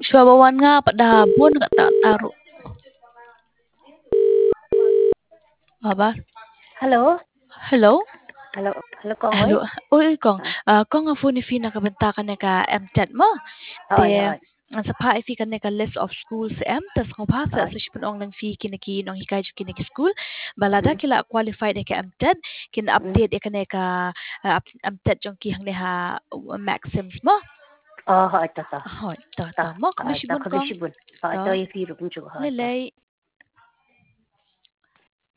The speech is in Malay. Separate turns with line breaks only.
Shwabawan nga padabon nga tak taruh. Apa?
Hello?
Hello?
Hello, hello Kong ơi.
Hello. Oi kong. Kong nga phone fi na kabenta ka ka MTET mo.
Oi,
Te
oi.
sa pa fi ka ka list of schools MTET ko pa sa
Oi.
sipon ong nang fi kinaki nong hikay kinaki school. Balada kila qualified ka MTET kin update ka MTET jong ki hang ha maxims mo.
Oh, ito.
Hoy, ta mo
Ito,
kamishibun kong.
kabisibun. Ito yung firo kong
Lelay.